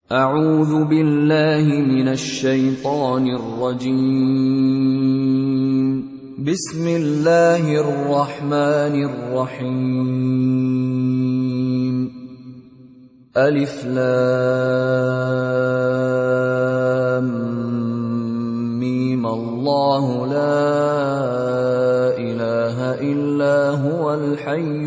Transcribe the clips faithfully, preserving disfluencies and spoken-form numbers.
أعوذ بالله من الشيطان الرجيم. بسم الله الرحمن الرحيم. ألف لام ميم الله لا إله إلا هو الحي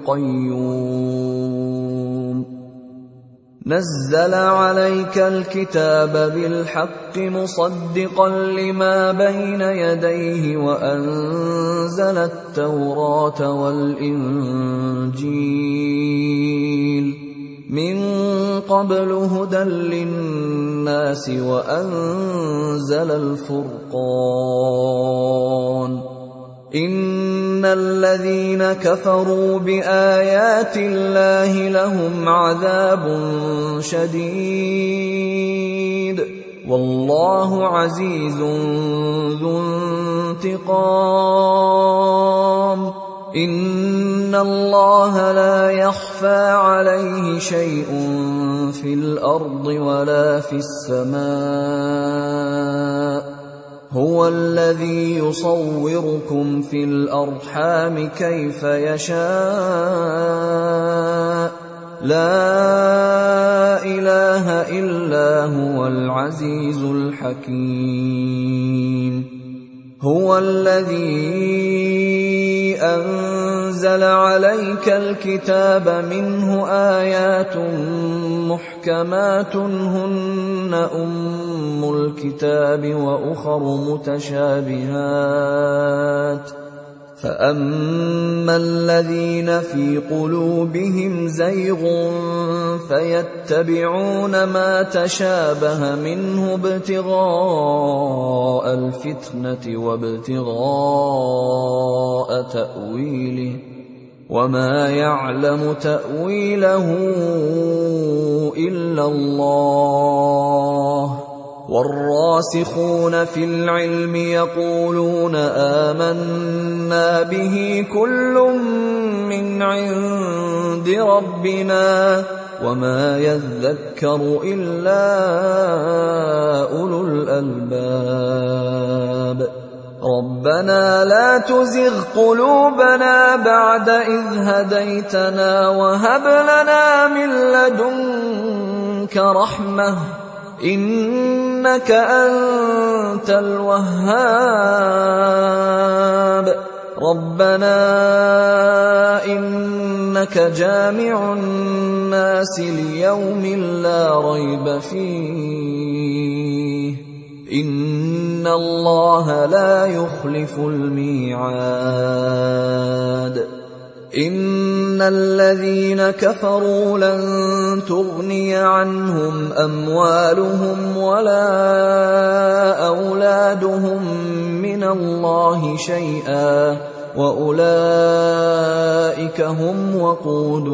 القيوم نزل عليك الكتاب بالحق مصدقا لما بين يديه وأنزل التوراة والإنجيل من قبل هدى للناس وأنزل الفرقان إن الذين كفروا بآيات الله لهم عذاب شديد والله عزيز ذو انتقام إن الله لا يخفى عليه شيء في الأرض ولا في السماء هو الذي يصوركم في الأرحام كيف يشاء لا إله إلا هو العزيز الحكيم هو الذي أنزل عليك الكتاب منه آيات محكمات هن أم الكتاب وأخر متشابهات فأما الذين في قلوبهم زيغ فيتبعون ما تشابه منه ابتغاء الفتنة وابتغاء تأويله وما يعلم تأويله إلا الله والراسخون في العلم يقولون آمنا به كل من عند ربنا وما يذكر إلا أولو الألباب ربنا لا تزغ قلوبنا بعد إذ هديتنا وهب لنا من لدنك رحمة إنك أنت الوهاب ربنا إنك جامع الناس ليوم لا ريب فيه إن الله لا يخلف الميعاد إن الذين كفروا لن تغني عنهم أموالهم ولا أولادهم من الله شيئا وأولئك هم وقود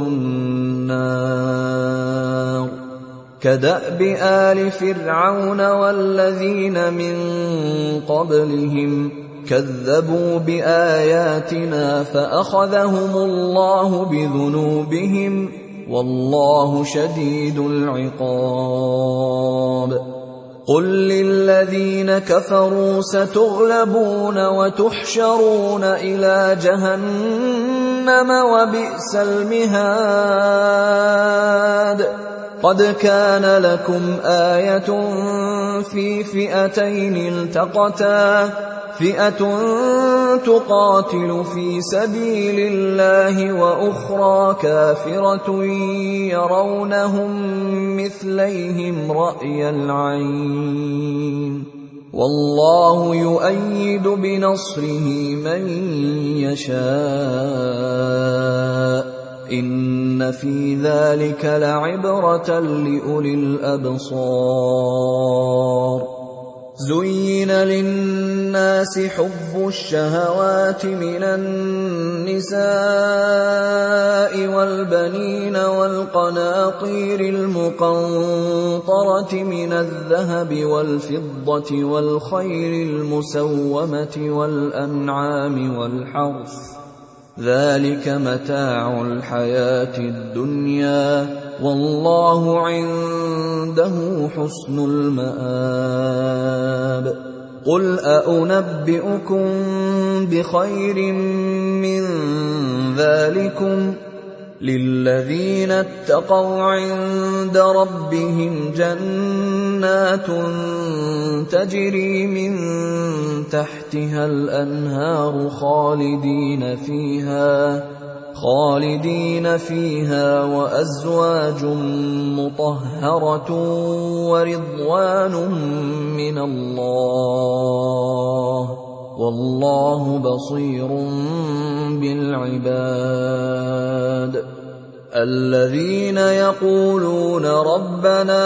النار كدأب آل فرعون والذين من قبلهم كذبوا بآياتنا فأخذهم الله بذنوبهم والله شديد العقاب قل للذين كفروا ستغلبون وتحشرون إلى جهنم وبئس المهاد قد كان لكم آية في فئتين التقتا فئة تقاتل في سبيل الله وأخرى كافرة يرونهم مثليهم رأي العين والله يؤيد بنصره من يشاء إن في ذلك لعبرة لأولي الأبصار زين للناس حب الشهوات من النساء والبنين والقناطير المقنطرة من الذهب والفضة والخيل المسومة والأنعام والحرث ذلك متاع الحياة الدنيا والله عنده حسن المآب. قل أأنبئكم بخير من ذلكم للذين اتقوا عند ربهم جنات تجري من تحتها الأنهار خالدين فيها خالدين فيها وأزواج مطهرة ورضوان من الله والله بصير بالعباد. الذين يقولون ربنا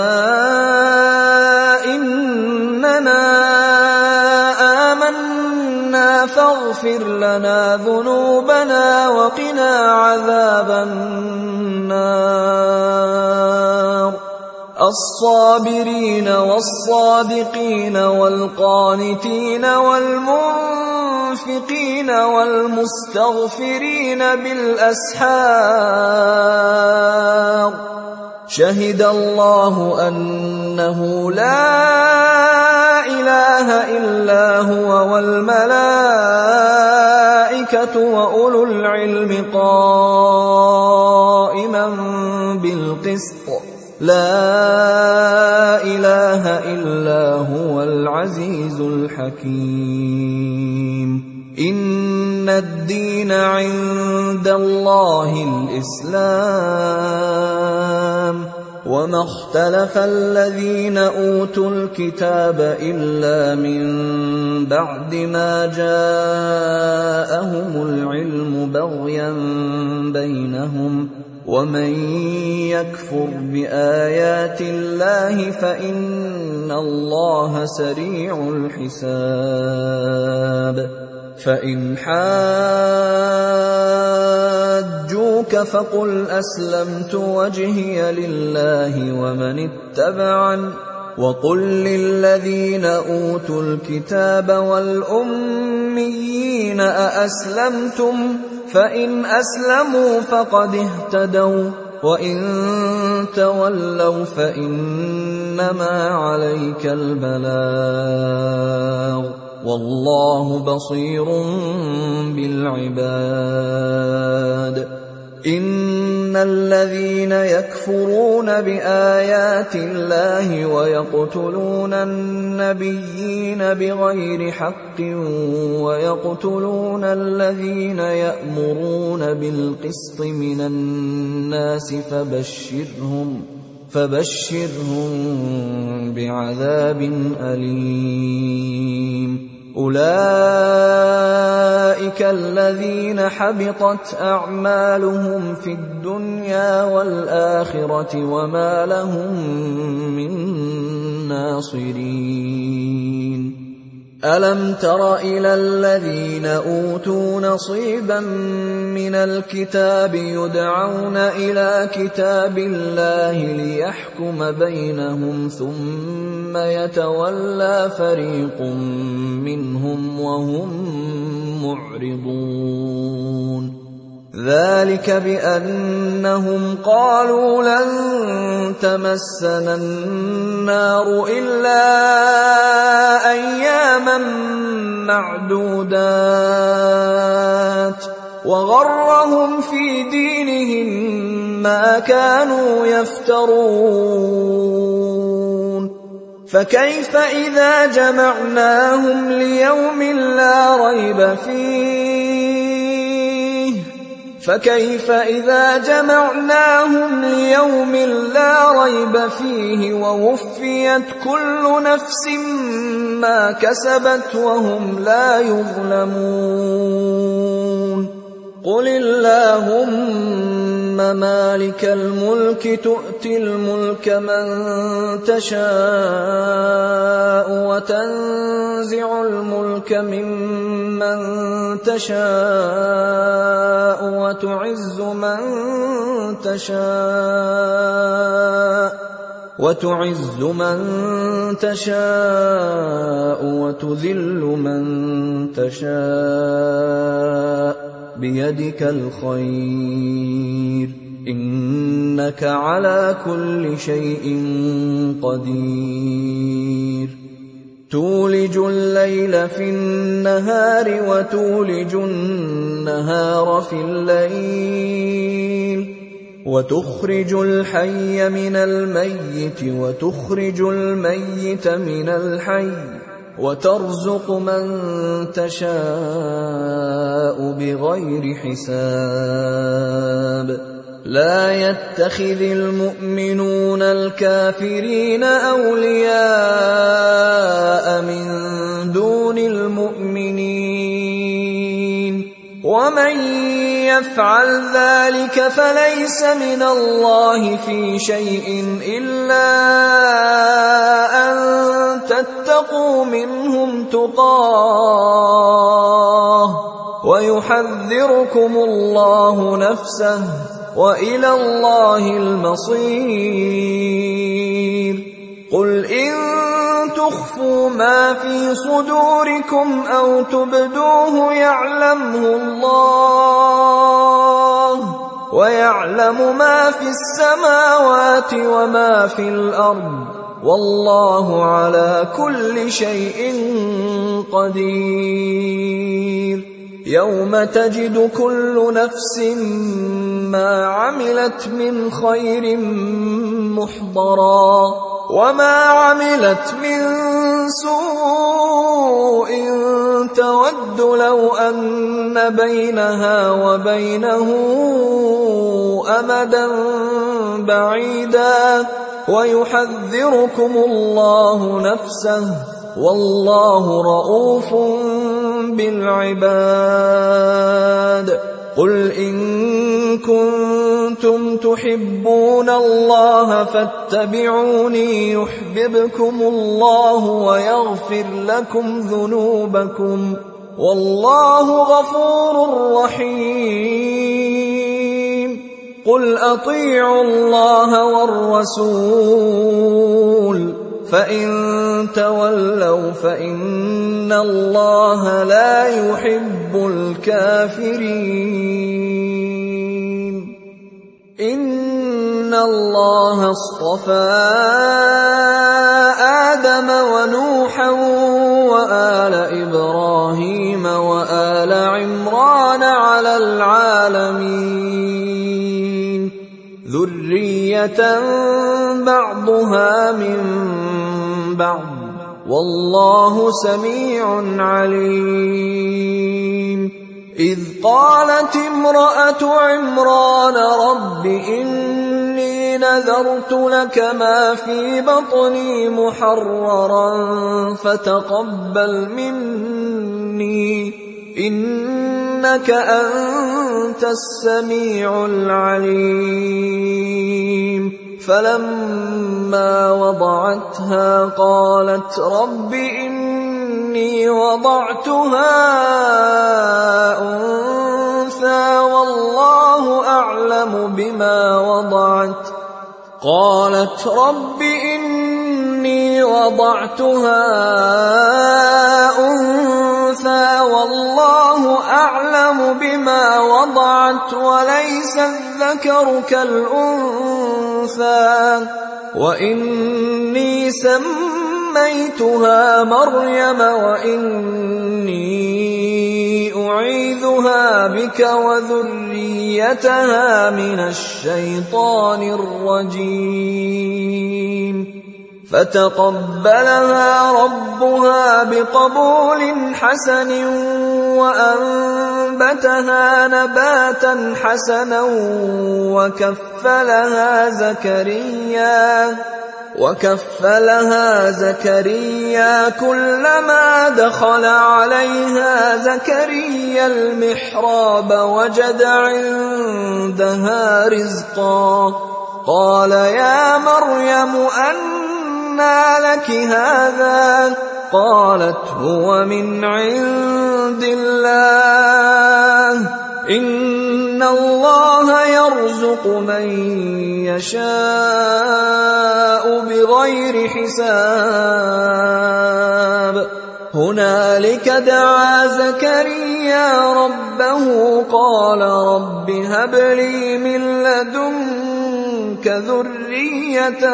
إننا آمنا فاغفر لنا ذنوبنا وقنا عذاب النار. الصابرين والصادقين والقانتين والمنفقين والمستغفرين بالأسحار. شهد الله أنه لا إله إلا هو والملائكة وأولو العلم قائما بالقسط. لا إله إلا هو العزيز الحكيم. إن الدين عند الله الإسلام وما اختلف الذين أوتوا الكتاب إلا من بعد ما جاءهم العلم بغيا بينهم ومن يكفر بآيات الله فإن الله سريع الحساب. فإن حاجوك فقل أسلمت وجهي لله ومن اتبعن وقل للذين أوتوا الكتاب والأميين أأسلمتم فإن أسلموا فقد اهتدوا وإن تولوا فإنما عليك البلاغ والله بصير بالعباد. إن الذين يكفرون بآيات الله ويقتلون النبيين بغير حق ويقتلون الذين يأمرون بالقسط من الناس فبشرهم فبشرهم بعذاب أليم. أولئك الذين حبطت أعمالهم في الدنيا والآخرة وما لهم من ناصرين. ألم تر إلى الذين أوتوا نصيبا من الكتاب يدعون إلى كتاب الله ليحكم بينهم ثم يتولى فريق منهم وهم معرضون. ذلك بأنهم قالوا لن تمسنا النار إلا أياما معدودات وغرهم في دينهم ما كانوا يفترون. فكيف إذا جمعناهم ليوم لا ريب فيه فكيف إذا جمعناهم ليوم لا ريب فيه ووفيت كل نفس ما كسبت وهم لا يظلمون. قل اللهم مالك الملك تؤتي الملك من تشاء وتنزع الملك ممن تشاء وتعز من تشاء وتعز من تشاء وتذل من تشاء بيدك الخير إنك على كل شيء قدير تولج الليل في النهار وتولج النهار في الليل وتخرج الحي من الميت وتخرج الميت من الحي وترزق من تشاء بغير حساب لا يتخذ المؤمنون الكافرين أولياء من دون المؤمنين ومن يفعل ذلك فليس من الله في شيء إلا أن تتقوا منهم تقاه ويحذركم الله نفسه وإلى الله المصير قل إن تخفوا ما في صدوركم أو تبدوه يعلمه الله ويعلم ما في السماوات وما في الأرض والله على كل شيء قدير يوم تجد كل نفس ما عملت من خير محضرا وما عملت من سوء تود لو أن بينها وبينه أمدا بعيدا ويحذركم الله نفسه والله رءوف بالعباد قل إن كنتم تحبون الله فاتبعوني يحببكم الله ويغفر لكم ذنوبكم والله غفور رحيم قل أطيعوا الله والرسول فإن تولوا فإن الله لا يحب الكافرين إن الله اصطفى آدم ونوحا وآل إبراهيم وآل عمران على العالمين ذرية بعضها من بعض والله سميع عليم إذ قالت امرأة عمران رب إني نذرت لك ما في بطني محررا فتقبل مني إنك أنت السميع العليم فلما وضعتها قالت رب إني وضعتها أنثى والله أعلم بما وضعت قالت رب إني وضعتها أنثى والله أعلم بما وضعت وليس الذكر كالأنثى وإني سميتها مريم وإني أعيذها بك وذريتها من الشيطان الرجيم فتقبلها ربها بقبول حسن وأنبتها نباتا حسنا وكفلها زكريا وكفلها زكريا كلما دخل عليها زكريا المحراب وجد عندها رزقا قال يا مريم أنى لك هذا قالت هو من عند الله إن الله يرزق من يشاء بغير حساب هنالك دعا زكريا زكريا ربه قال رب هب لي من لدنك ذرية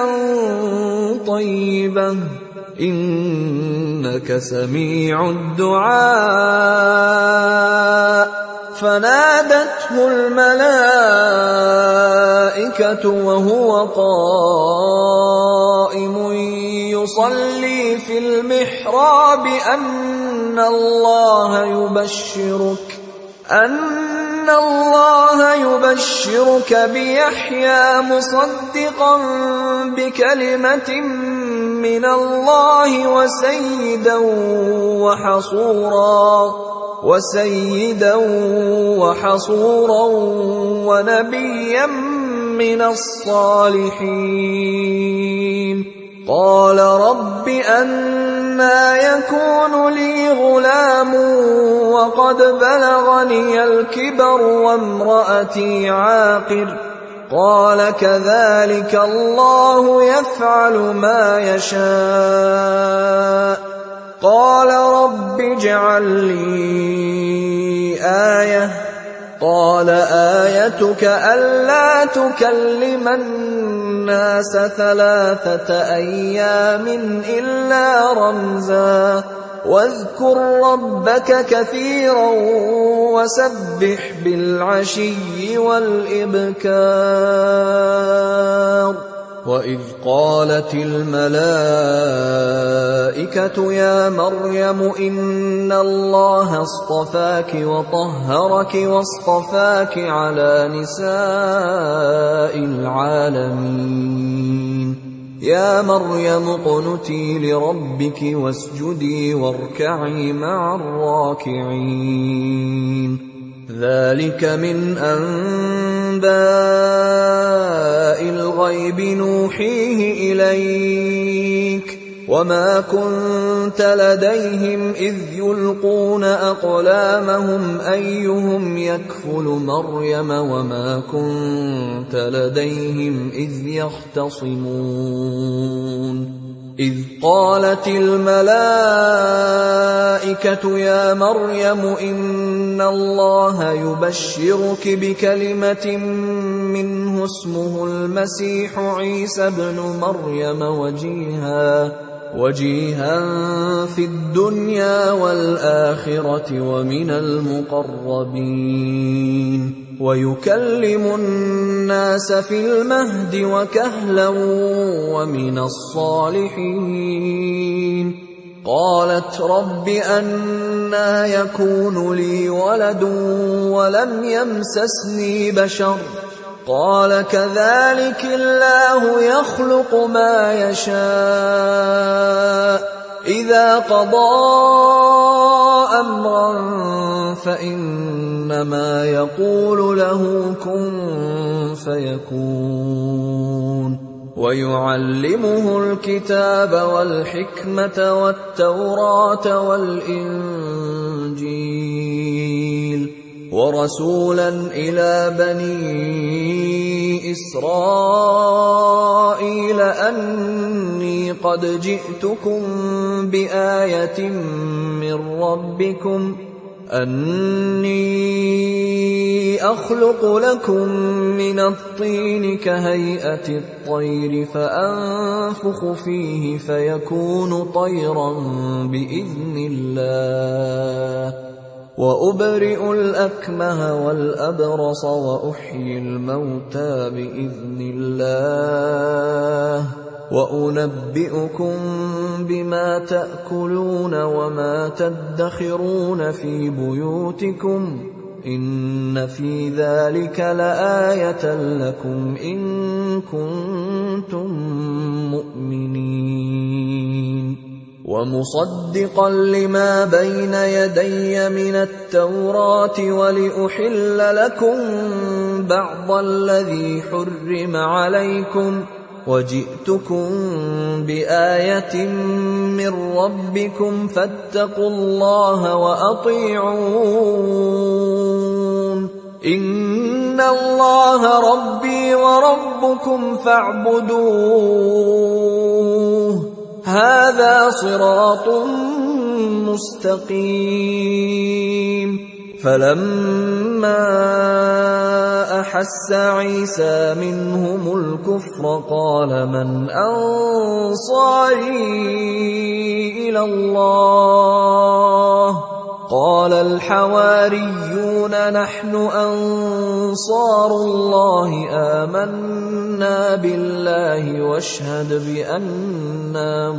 طيبة إنك سميع الدعاء فنادته الملائكة وهو قائم يصلي في المحراب أن الله يبشرك أن الله يبشرك بيحيى مصدقا بكلمة من الله وسيدا وحصورا وسيدا وحصورا ونبيا من الصالحين قال رب أنى يكون لي غلام وقد بلغني الكبر وامرأتي عاقر قال كذلك الله يفعل ما يشاء قال رب اجعل لي آية قال آيتك ألا تكلم الناس ثلاثة أيام إلا رمزا واذكر ربك كثيرا وسبح بالعشي والإبكار وإذ قالت الملائكة يا مريم إن الله اصطفاك وطهرك واصطفاك على نساء العالمين يا مريم اقنتي لربك واسجدي واركعي مع الراكعين ذلك من أنباء الغيب نوحيه إليك وما كنت لديهم إذ يلقون أقلامهم أيهم يكفل مريم وما كنت لديهم إذ يختصمون إذ قالت الملائكة يا مريم إن الله يبشرك بكلمة منه اسمه المسيح عيسى بن مريم وجيها وجيها في الدنيا والآخرة ومن المقربين ويكلم الناس في المهد وكهلا ومن الصالحين قالت رب أنى يكون لي ولد ولم يمسسني بشر قال كذلك الله يخلق ما يشاء إذا قضى أمرا فإنما يقول له كن فيكون ويعلمه الكتاب والحكمة والتوراة والإنجيل ورسولا إلى بني إسرائيل أني قد جئتكم بآية من ربكم أني أخلق لكم من الطين كهيئة الطير فأنفخ فيه فيكون طيرا بإذن الله وأبرئ الأكمه والأبرص وأحيي الموتى بإذن الله وأنبئكم بما تأكلون وما تدخرون في بيوتكم إن في ذلك لآية لكم إن كنتم مؤمنين ومصدقا لما بين يدي من التوراة ولأحل لكم بعض الذي حرم عليكم وجئتكم بآية من ربكم فاتقوا الله وأطيعون إن الله ربي وربكم فاعبدوه هذا صراط مستقيم فلما أحس عيسى منهم الكفر قال من أنصاري إلى الله قال الحواريون نحن أنصار الله آمنا بالله واشهد بأننا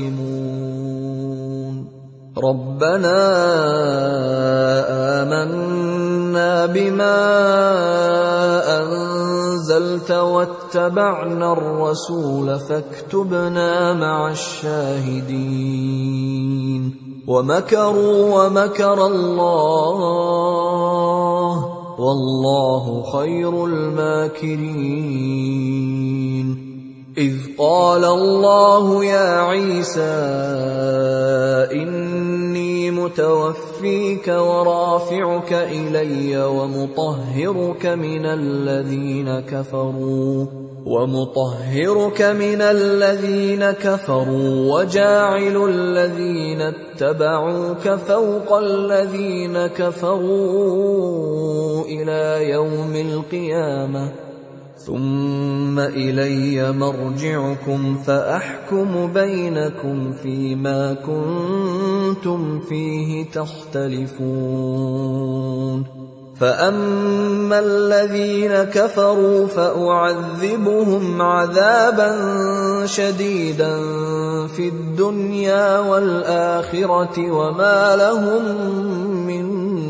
مسلمون ربنا آمنا بما أنزلت واتبعنا الرسول فاكتبنا مع الشاهدين ومكروا ومكر الله والله خير الماكرين إذ قال الله يا عيسى إني متوفيك ورافعك إلي ومطهرك من الذين كفروا ومطهرك من الذين كفروا وجاعل الذين اتبعوك فوق الذين كفروا إلى يوم القيامة ثم إلي مرجعكم فأحكم بينكم فيما كنتم فيه تختلفون فأما الذين كفروا فأعذبهم عذابا شديدا في الدنيا والآخرة وما لهم من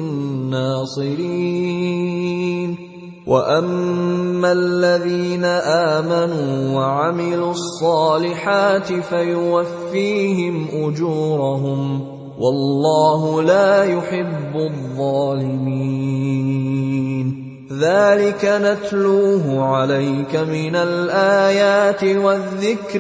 ناصرين وأما الذين آمنوا وعملوا الصالحات فيوفيهم أجورهم والله لا يحب الظالمين ذلك نتلوه عليك من الآيات والذكر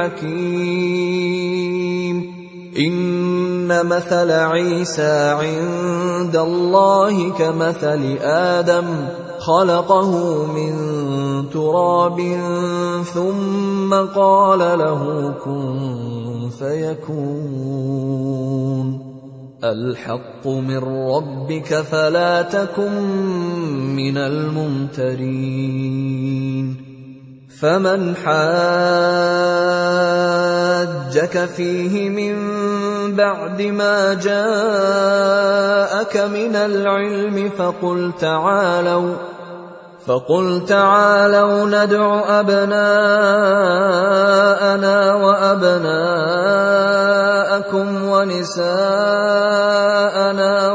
الحكيم إن مثل عيسى عند الله كمثل آدم خلقه من تراب ثم قال له كن فيكون الحق من ربك فلا تكن من الممترين فمن حاجك فيه من بعد ما جاءك من العلم فقل تعالوا فقل تعالوا ندع أبناءنا وأبناءكم ونساءنا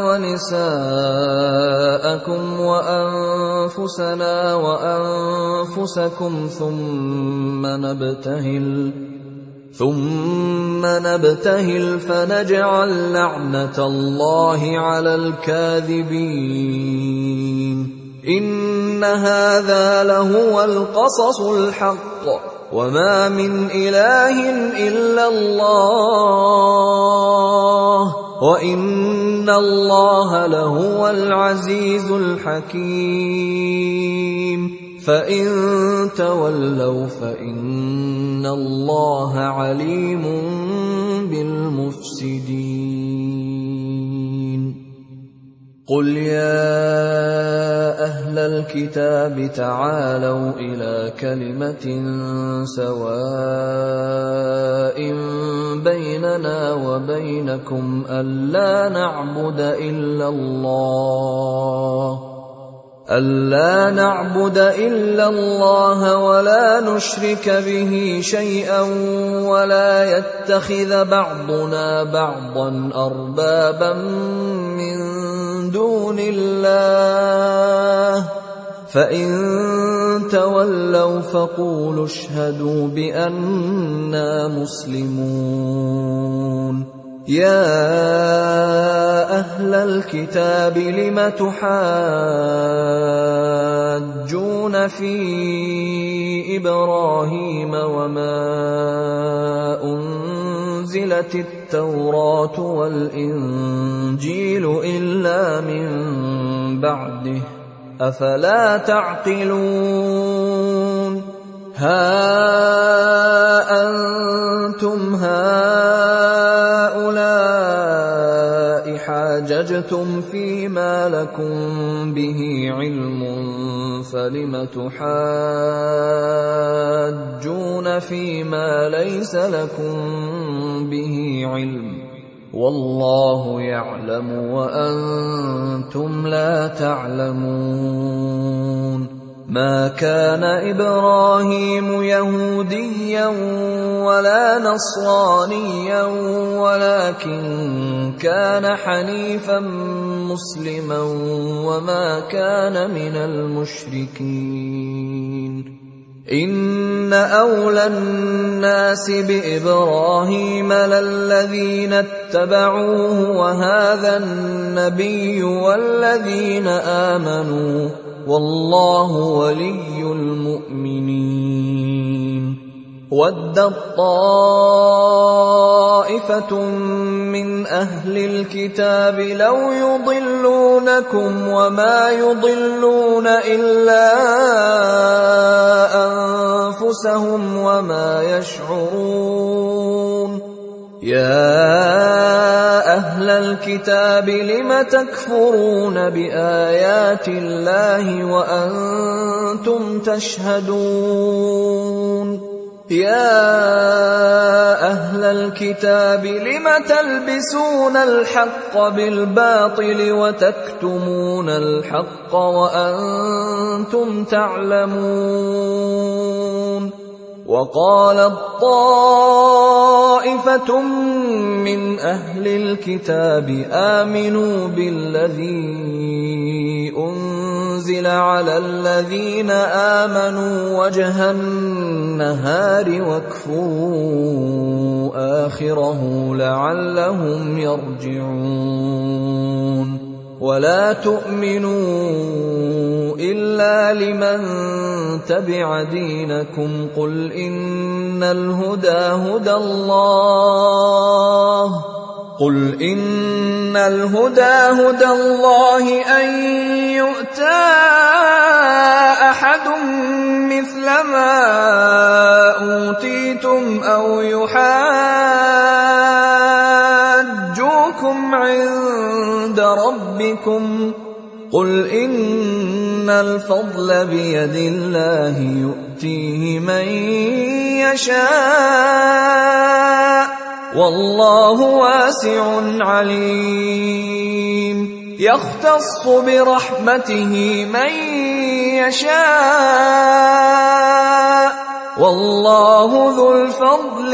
ونساءكم وأنفسنا وأنفسكم ثم نبتهل ثم نبتهل فنجعل لعنة الله على الكاذبين إن هذا لهو القصص الحق وما من إله إلا الله وإن الله لهو العزيز الحكيم فإن تولوا فإن الله عليم بالمفسدين قل يا أهل الكتاب تعالوا إلى كلمة سواء بيننا وبينكم ألا نعبد إلا الله ألا نعبد إلا الله ولا نشرك به شيئا ولا يتخذ بعضنا بعضا أربابا من دون الله فإن تولوا فقولوا اشهدوا بأننا مسلمون يا أهل الكتاب لم تحاجون في إبراهيم وما أنزلت التوراة والإنجيل إلا من بعده أفلا تعقلون ها أنتم هؤلاء حَاجَّجْتُمْ فِيمَا لَكُمْ بِهِ عِلْمٌ فَلِمَ تُحَاجُّونَ فِيمَا لَيْسَ لَكُمْ بِهِ عِلْمٌ ۚ وَاللَّهُ يَعْلَمُ وَأَنْتُمْ لَا تَعْلَمُونَ. مَا كَانَ إِبْرَاهِيمُ يَهُودِيًّا وَلَا نَصْرَانِيًّا وَلَكِنْ كَانَ حَنِيفًا مُسْلِمًا وَمَا كَانَ مِنَ الْمُشْرِكِينَ. إِنَّ أَوْلَى النَّاسِ بِإِبْرَاهِيمَ لَلَّذِينَ اتَّبَعُوهُ وَهَٰذَا النَّبِيُّ وَالَّذِينَ آمَنُوا ۗ وَاللَّهُ وَلِيُّ الْمُؤْمِنِينَ. وَدَّت طَّائِفَةٌ مِّنْ أَهْلِ الْكِتَابِ لَوْ يُضِلُّونَكُمْ وَمَا يُضِلُّونَ إِلَّا أَنفُسَهُمْ وَمَا يَشْعُرُونَ. يَا أَهْلَ الْكِتَابِ لِمَ تَكْفُرُونَ بِآيَاتِ اللَّهِ وَأَنْتُمْ تَشْهَدُونَ. يَا أَهْلَ الْكِتَابِ لِمَ تَلْبِسُونَ الْحَقَّ بِالْبَاطِلِ وَتَكْتُمُونَ الْحَقَّ وَأَنْتُمْ تَعْلَمُونَ. وَقَالَت طَّائِفَةٌ مِّنْ أَهْلِ الْكِتَابِ آمِنُوا بِالَّذِي أُنزِلَ عَلَى الَّذِينَ آمَنُوا وَجْهَ النَّهَارِ وَاكْفُرُوا آخِرَهُ لَعَلَّهُمْ يَرْجِعُونَ. وَلَا تُؤْمِنُوا إِلَّا لِمَن تَبِعَ دِينَكُمْ قُلْ إِنَّ الْهُدَىٰ هُدَى اللَّهِ قُلْ إِنَّ الْهُدَىٰ هُدَى اللَّهِ أَن يُؤْتَىٰ أَحَدٌ مِّثْلَ مَا أُوتِيتُمْ أَوْ يُحَاجُّوكُمْ عِندَ رَبِّكُمْ قُلْ إِنَّ الْفَضْلَ بِيَدِ اللَّهِ يُؤْتِيهِ مَن يَشَاءُ ۗ وَاللَّهُ وَاسِعٌ عَلِيمٌ. يَخْتَصُّ بِرَحْمَتِهِ مَن يَشَاءُ ۗ وَاللَّهُ ذُو الْفَضْلِ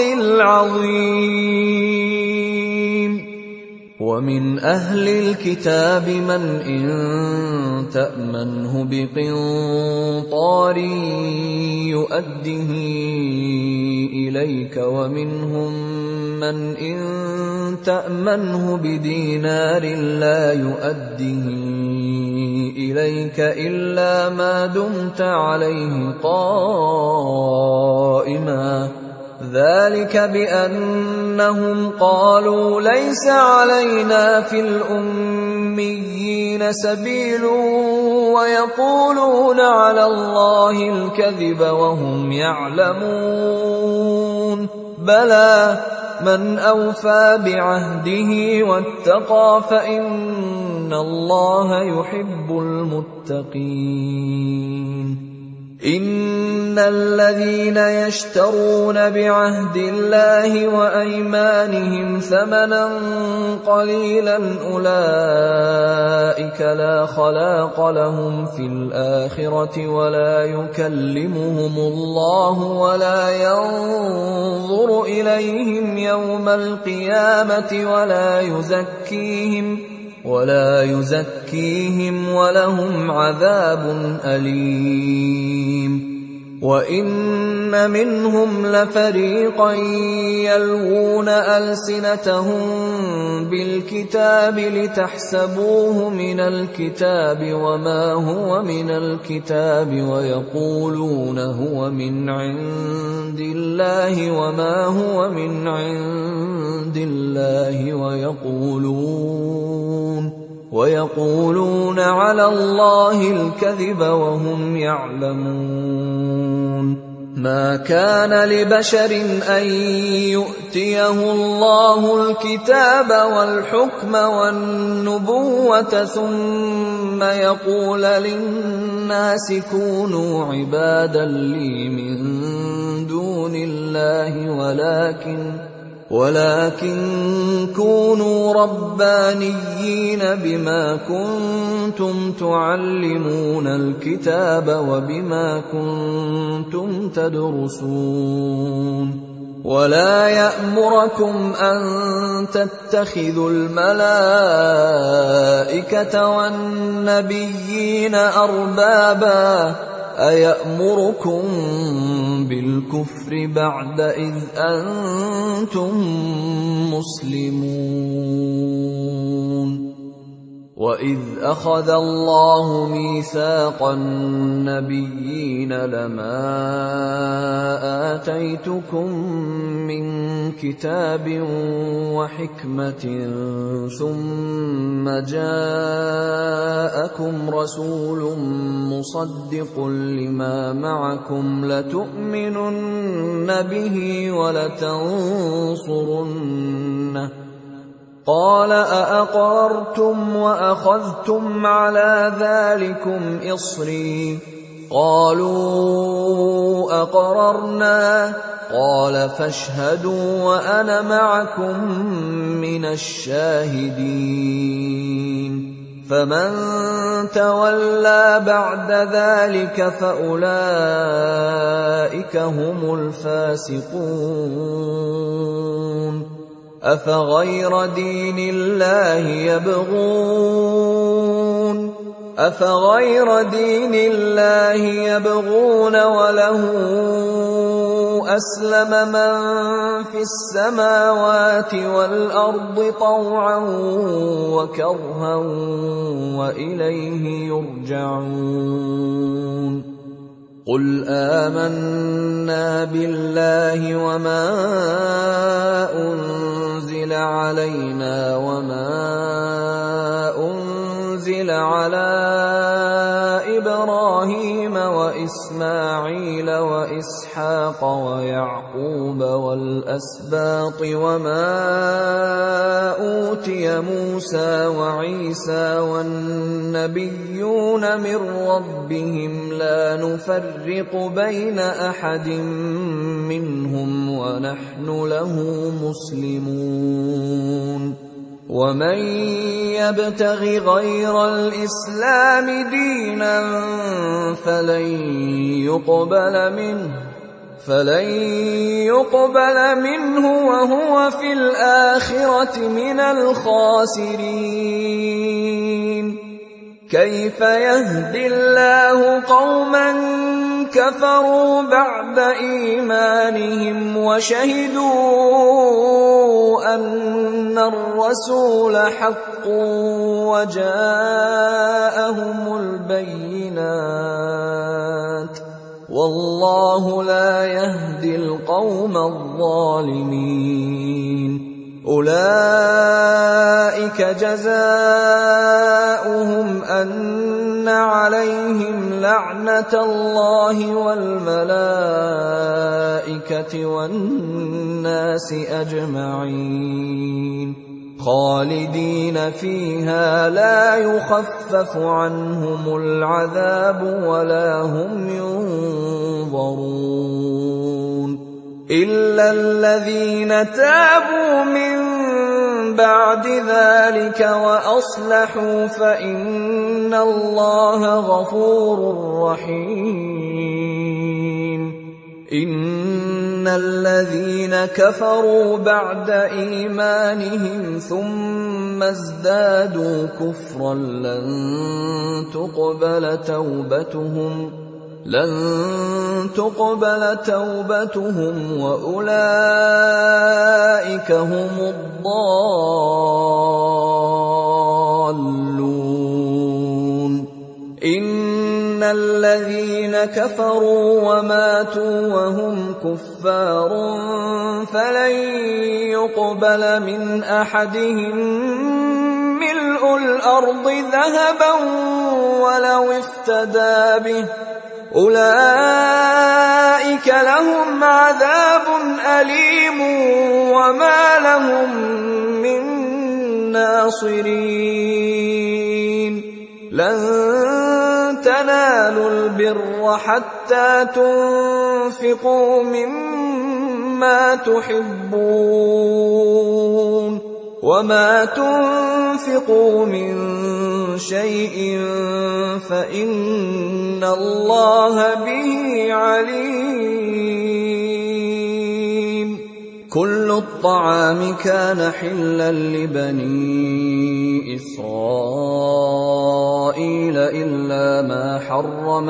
الْعَظِيمِ. وَمِنْ أَهْلِ الْكِتَابِ مَنْ إِن تَأْمَنْهُ بِقِنطَارٍ يُؤَدِّهِ إِلَيْكَ وَمِنْهُم مَّنْ إِن تَأْمَنْهُ بِدِينَارٍ لَّا يُؤَدِّهِ إِلَيْكَ إِلَّا مَا دُمْتَ عَلَيْهِ قَائِمًا ۗ ذَلِكَ بِأَنَّهُمْ قَالُوا لَيْسَ عَلَيْنَا فِي الْأُمِّيِّينَ سَبِيلٌ وَيَقُولُونَ عَلَى اللَّهِ الْكَذِبَ وَهُمْ يَعْلَمُونَ. بَلَىٰ مَنْ أَوْفَىٰ بِعَهْدِهِ وَاتَّقَىٰ فَإِنَّ اللَّهَ يُحِبُّ الْمُتَّقِينَ. إِنَّ الَّذِينَ يَشْتَرُونَ بِعَهْدِ اللَّهِ وَأَيْمَانِهِمْ ثَمَنًا قَلِيلًا أُولَٰئِكَ لَا خَلَاقَ لَهُمْ فِي الْآخِرَةِ وَلَا يُكَلِّمُهُمُ اللَّهُ وَلَا يَنظُرُ إِلَيْهِمْ يَوْمَ الْقِيَامَةِ وَلَا يُزَكِّيهِمْ ولا يزكيهم وَلَهُمْ عَذَابٌ أَلِيمٌ. وَإِنَّ مِنْهُمْ لَفَرِيقًا يَلْوُونَ أَلْسِنَتَهُم بِالْكِتَابِ لِتَحْسَبُوهُ مِنَ الْكِتَابِ وَمَا هُوَ مِنَ الْكِتَابِ وَيَقُولُونَ هُوَ مِنْ عِندِ اللَّهِ وَمَا هُوَ مِنْ عِندِ اللَّهِ وَيَقُولُونَ وَيَقُولُونَ عَلَى اللَّهِ الْكَذِبَ وَهُمْ يَعْلَمُونَ. ما كان لبشر أن يؤتيه الله الكتاب والحكم والنبوة ثم يقول للناس كونوا عبادا لي من دون الله ولكن ولكن كونوا ربانيين بما كنتم تعلمون الكتاب وبما كنتم تدرسون ولا يأمركم أن تتخذوا الملائكة والنبيين أربابا أيأمركم بالكفر بعد إذ أنتم مسلمون وإذ أخذ الله ميثاق النبيين لما آتيتكم من كتاب وحكمة ثم جاءكم رسول مصدق لما معكم لتؤمنن به ولتنصرنه قال أأقررتم وأخذتم على ذلكم إصري قالوا أقررنا قال فاشهدوا وأنا معكم من الشاهدين فمن تولى بعد ذلك فأولئك هم الفاسقون أفغير دين الله يبغون أفغير دين الله يبغون وله أسلم من في السماوات والأرض طوعا وكرها وإليه يرجعون قل آمنا بالله وما أنزل علينا وما أنزل على إبراهيم وإسماعيل وإسحاق ويعقوب والأسباط وما أوتي موسى وعيسى والنبيون من ربهم لا نفرق بين أحد منهم ونحن له مسلمون ومن يبتغ غير الإسلام دينا فلن يقبل منه فلن يقبل منه وهو في الآخرة من الخاسرين كيف يهدي الله قوما كفروا بعد إيمانهم وشهدوا أن الرسول حق وجاءهم البينات والله لا يهدي القوم الظالمين أولئك جزاؤهم أن عليهم لعنة الله والملائكة والناس أجمعين خالدين فيها لا يخفف عنهم العذاب ولا هم ينظرون إلا الذين تابوا من بعد ذلك وأصلحوا فإن الله غفور رحيم إن الذين كفروا بعد إيمانهم ثم ازدادوا كفرا لن تقبل توبتهم لن تقبل توبتهم وأولئك هم الضالون إن الذين كفروا وماتوا وهم كفار فلن يقبل من أحدهم ملء الأرض ذهبا ولو افتدى به أولئك لهم عذاب أليم وما لهم من ناصرين لن تنالوا البر حتى تنفقوا مما تحبون وما تنفقوا من شيء فإن الله به عليم. كل الطعام كان حلا لبني إسرائيل إلا ما حرم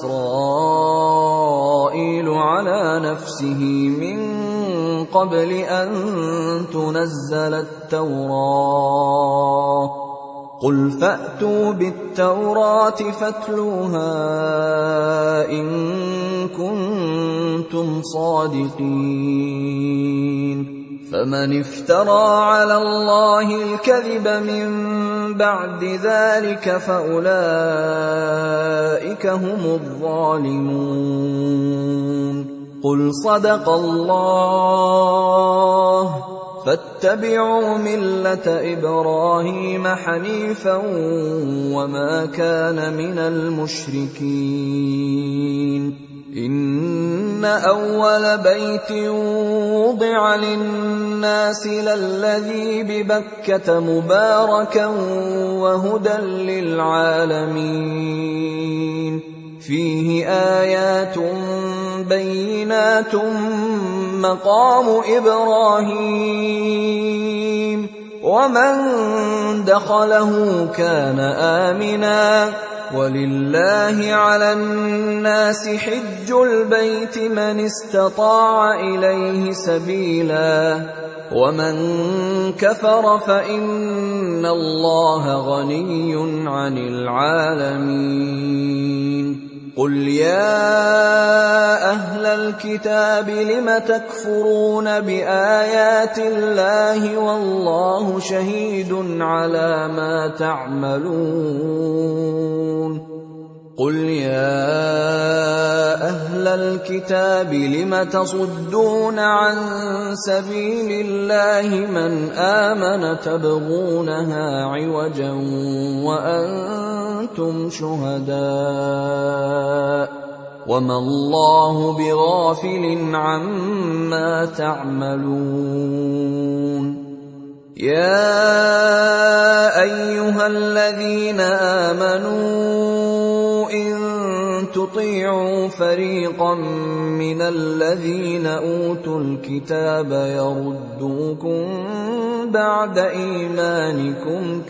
إسرائيل على نفسه من قبل أن تنزل التوراة قل فأتوا بالتوراة فاتلوها إن كنتم صادقين. فمن افترى على الله الكذب من بعد ذلك فأولئك هم الظالمون. قل صدق الله فاتبعوا ملة إبراهيم حنيفا وما كان من المشركين. إن أول بيت وضع للناس للذي ببكة مباركا وهدى للعالمين فيه آيات بينات مقام إبراهيم ومن دخله كان آمنا ولله على الناس حج البيت من استطاع إليه سبيلا ومن كفر فإن الله غني عن العالمين. قل يا أهل الكتاب لم تكفرون بآيات الله والله شهيد على ما تعملون. قل يا أهل الكتاب لم تصدون عن سبيل الله من آمن تبغونها عوجا وأنتم شهداء وما الله بغافل عما تعملون. يا أيها الذين آمنوا إن تطيعوا فريقا من الذين أوتوا الكتاب يردوكم بعد إيمانكم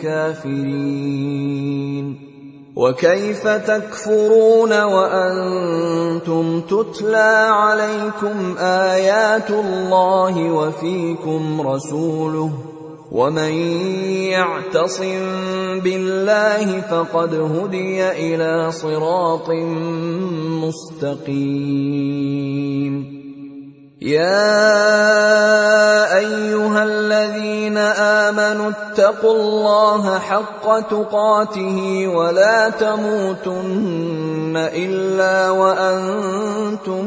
كافرين وكيف تكفرون وأنتم تتلى عليكم آيات الله وفيكم رسوله ومن يعتصم بالله فقد هدي إلى صراط مستقيم. يا أيها الذين آمنوا اتقوا الله حق تقاته ولا تموتن إلا وأنتم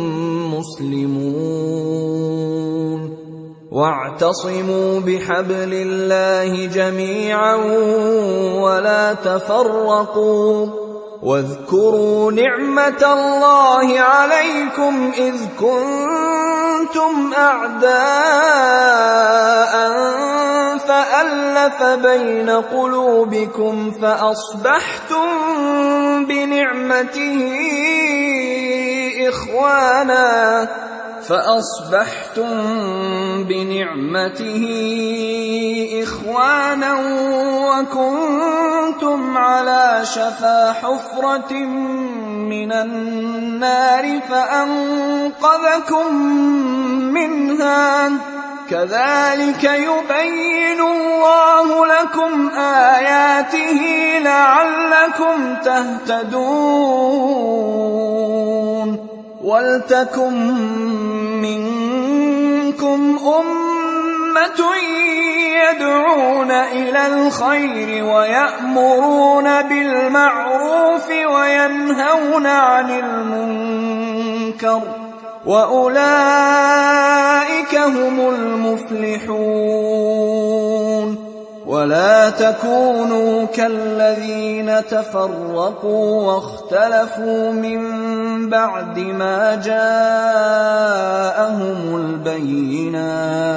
مسلمون واعتصموا بحبل الله جميعا ولا تفرقوا واذكروا نعمة الله عليكم إذ كنتم أعداء فألف بين قلوبكم فأصبحتم بنعمته إخوانا فأصبحتم بنعمته إخوانا وكنتم على شفا حفرة من النار فأنقذكم منها كذلك يبين الله لكم آياته لعلكم تهتدون. ولتكن منكم أمة يدعون إلى الخير ويأمرون بالمعروف وينهون عن المنكر وأولئك هم المفلحون. ولا تكونوا كالذين تفرقوا واختلفوا من بعد ما جاءهم البينات